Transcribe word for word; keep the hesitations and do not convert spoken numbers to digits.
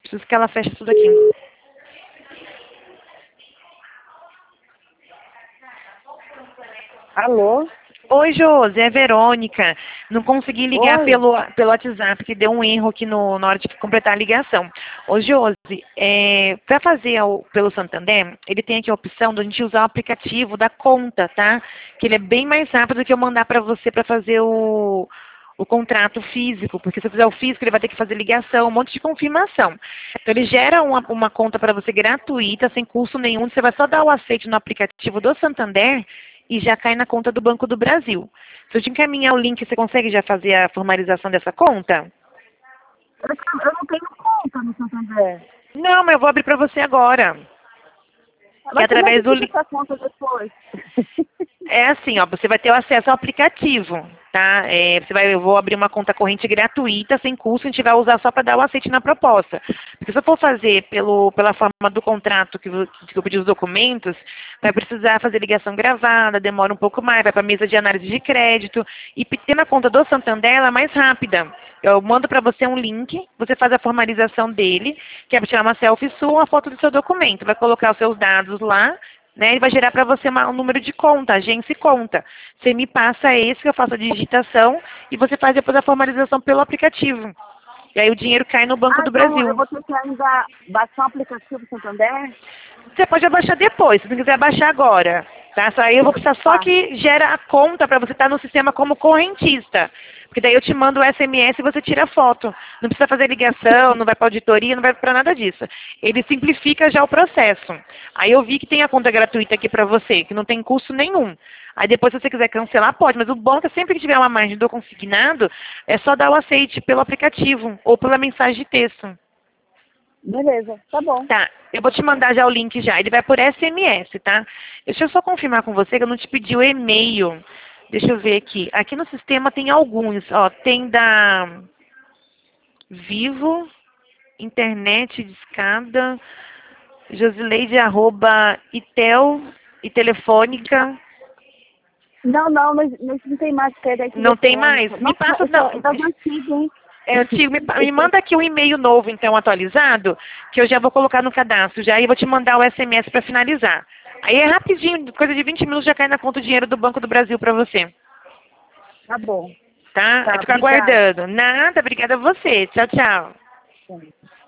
Preciso que ela feche tudo aqui. Alô? Oi, Josi, é Verônica. Não consegui ligar Oi? pelo, pelo WhatsApp, que deu um erro aqui no, na hora de completar a ligação. Ô, Josi, é, para fazer o- pelo Santander, ele tem aqui a opção de a gente usar o aplicativo da conta, tá? Que ele é bem mais rápido do que eu mandar para você para fazer o, o contrato físico, porque se eu fizer o físico, ele vai ter que fazer ligação, um monte de confirmação. Então, ele gera uma, uma conta para você gratuita, sem custo nenhum. Você vai só dar o aceite no aplicativo do Santander e já cai na conta do Banco do Brasil. Se eu te encaminhar o link, você consegue já fazer a formalização dessa conta? Eu, eu não tenho conta no Santander. Não, mas eu vou abrir para você agora. Que é Mas como é que através do fica link. essa conta depois? É assim, ó, você vai ter o acesso ao aplicativo, tá? É, você vai, eu vou abrir uma conta corrente gratuita, sem custo, a gente vai usar só para dar o aceite na proposta. Porque se eu for fazer pelo, pela forma do contrato que, vo- que eu pedi os documentos, vai precisar fazer ligação gravada, demora um pouco mais, vai para a mesa de análise de crédito. E p- ter na conta do Santander, ela é mais rápida. Eu mando para você um link, você faz a formalização dele, que é para tirar uma selfie sua, uma foto do seu documento. Vai colocar os seus dados lá, né? Ele vai gerar para você uma- um número de conta, agência e conta. Você me passa esse, que eu faço a digitação, e você faz depois a formalização pelo aplicativo. E aí o dinheiro cai no Banco Ah, do então eu Brasil. vou ter que ainda baixar o aplicativo Santander? Você pode abaixar depois, se não quiser abaixar agora. Tá? Só aí eu vou precisar só Tá, que gera a conta para você estar no sistema como correntista. Porque daí eu te mando o S M S e você tira a foto. Não precisa fazer ligação, não vai para auditoria, não vai para nada disso. Ele simplifica já o processo. Aí eu vi que tem a conta gratuita aqui para você, que não tem custo nenhum. Aí depois, se você quiser cancelar, pode. Mas o bom é que sempre que tiver uma margem do consignado, é só dar o aceite pelo aplicativo ou pela mensagem de texto. beleza, tá bom. Tá, eu vou te mandar já o link já. Ele vai por S M S, tá? Deixa eu só confirmar com você que eu não te pedi o e-mail. Deixa eu ver aqui. Aqui no sistema tem alguns, ó. Tem da Vivo, internet de escada, Josileide arroba Itel e telefônica. Não, não, mas, mas não tem mais que é da Não tem mais? telefônica. Me Nossa, passa, isso não. é das antigas, hein? É antigo, me, pa- me manda aqui um e-mail novo, então, atualizado, que eu já vou colocar no cadastro já e vou te mandar o S M S para finalizar. Aí é rapidinho, coisa de vinte minutos já cai na conta o dinheiro do Banco do Brasil para você, Tá bom. tá? Tá, Aí fica obrigada. aguardando. Nada, obrigada a você. Tchau, tchau.